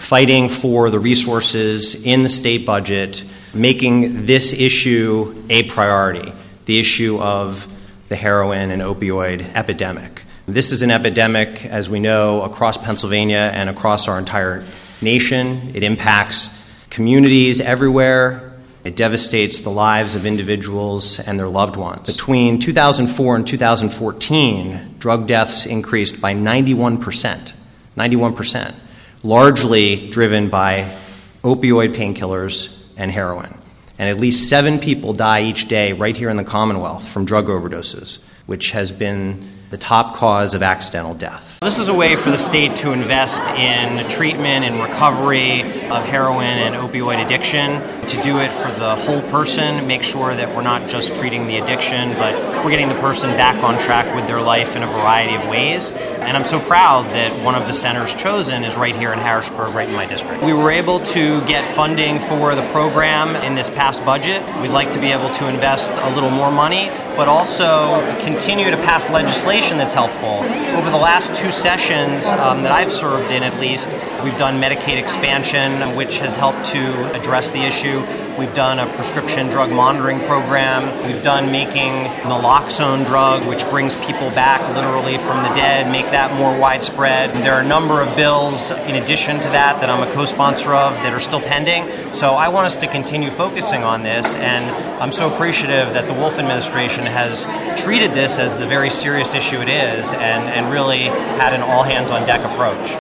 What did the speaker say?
fighting for the resources in the state budget, making this issue a priority, the issue of the heroin and opioid epidemic. This is an epidemic, as we know, across Pennsylvania and across our entire nation. It impacts communities everywhere. It devastates the lives of individuals and their loved ones. Between 2004 and 2014, drug deaths increased by 91%, largely driven by opioid painkillers and heroin. And at least 7 people die each day right here in the Commonwealth from drug overdoses, which has been the top cause of accidental death. This is a way for the state to invest in treatment and recovery of heroin and opioid addiction, to do it for the whole person, make sure that we're not just treating the addiction, but we're getting the person back on track with their life in a variety of ways. And I'm so proud that one of the centers chosen is right here in Harrisburg, right in my district. We were able to get funding for the program in this past budget. We'd like to be able to invest a little more money, but also continue to pass legislation that's helpful. Over the last 2 sessions that I've served in, at least, we've done Medicaid expansion, which has helped to address the issue. We've done a prescription drug monitoring program. We've done making naloxone drug, which brings people back literally from the dead, make that more widespread. There are a number of bills in addition to that I'm a co-sponsor of that are still pending. So I want us to continue focusing on this, and I'm so appreciative that the Wolf administration has treated this as the very serious issue it is and really had an all-hands-on-deck approach.